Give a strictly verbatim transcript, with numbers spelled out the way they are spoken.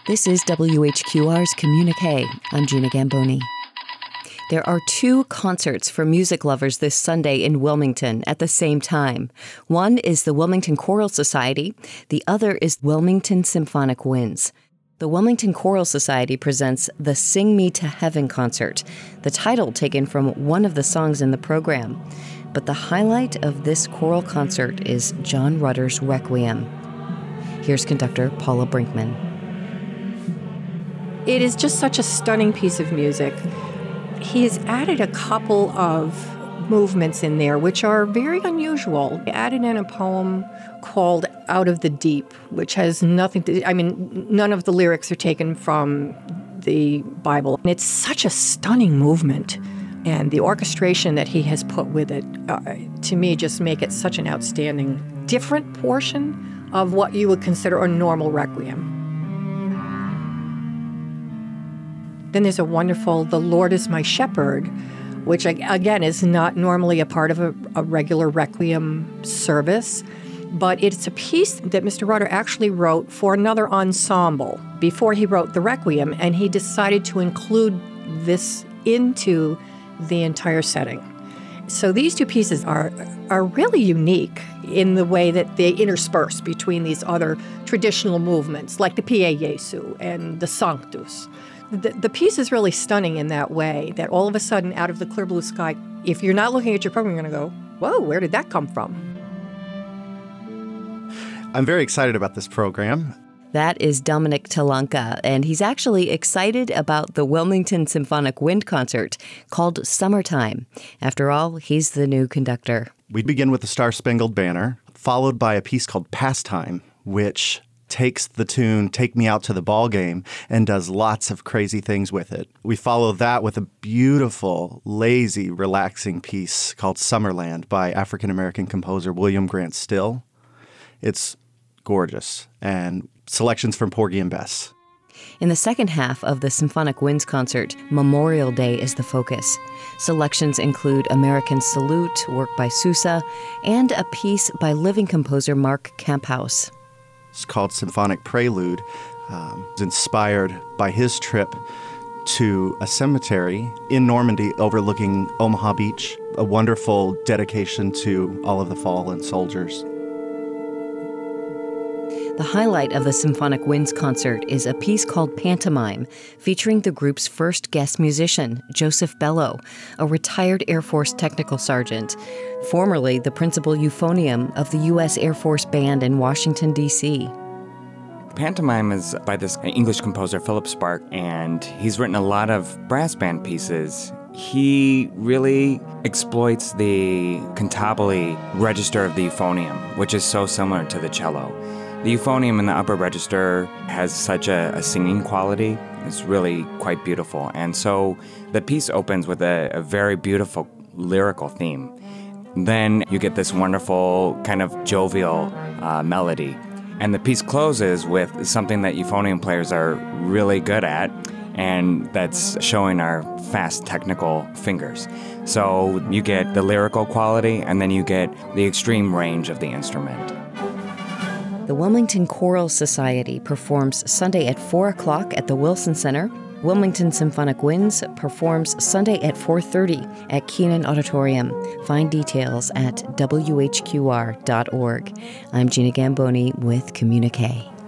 This is W H Q R's Communique. I'm Gina Gamboni. There are two concerts for music lovers this Sunday in Wilmington at the same time. One is the Wilmington Choral Society. The other is Wilmington Symphonic Winds. The Wilmington Choral Society presents the Sing Me to Heaven concert, the title taken from one of the songs in the program. But the highlight of this choral concert is John Rutter's Requiem. Here's conductor Paula Brinkman. It is just such a stunning piece of music. He has added a couple of movements in there which are very unusual. He added in a poem called Out of the Deep, which has nothing to, I mean, none of the lyrics are taken from the Bible. And it's such a stunning movement. And the orchestration that he has put with it, uh, to me, just make it such an outstanding, different portion of what you would consider a normal requiem. Then there's a wonderful The Lord is My Shepherd, which, again, is not normally a part of a, a regular requiem service, but it's a piece that Mister Rutter actually wrote for another ensemble before he wrote the requiem, and he decided to include this into the entire setting. So these two pieces are are really unique in the way that they intersperse between these other traditional movements, like the Pie Jesu and the Sanctus. The, the piece is really stunning in that way, that all of a sudden, out of the clear blue sky, if you're not looking at your program, you're going to go, whoa, where did that come from? I'm very excited about this program. That is Dominic Talanka, and he's actually excited about the Wilmington Symphonic Wind concert called Summertime. After all, he's the new conductor. We begin with the Star-Spangled Banner, followed by a piece called Pastime, which takes the tune Take Me Out to the Ball Game and does lots of crazy things with it. We follow that with a beautiful, lazy, relaxing piece called Summerland by African-American composer William Grant Still. It's gorgeous, and selections from Porgy and Bess. In the second half of the Symphonic Winds concert, Memorial Day is the focus. Selections include American Salute, work by Sousa, and a piece by living composer Mark Camphouse. It's called Symphonic Prelude. Um, it's inspired by his trip to a cemetery in Normandy overlooking Omaha Beach, a wonderful dedication to all of the fallen soldiers. The highlight of the Symphonic Winds concert is a piece called Pantomime, featuring the group's first guest musician, Joseph Bellow, a retired Air Force technical sergeant, formerly the principal euphonium of the U S Air Force Band in Washington, D C Pantomime is by this English composer, Philip Spark, and he's written a lot of brass band pieces. He really exploits the cantabile register of the euphonium, which is so similar to the cello. The euphonium in the upper register has such a, a singing quality. It's really quite beautiful. And so the piece opens with a, a very beautiful lyrical theme. Then you get this wonderful kind of jovial uh, melody. And the piece closes with something that euphonium players are really good at, and that's showing our fast technical fingers. So you get the lyrical quality, and then you get the extreme range of the instrument. The Wilmington Choral Society performs Sunday at four o'clock at the Wilson Center. Wilmington Symphonic Winds performs Sunday at four thirty at Keenan Auditorium. Find details at W H Q R dot org. I'm Gina Gamboni with Communique.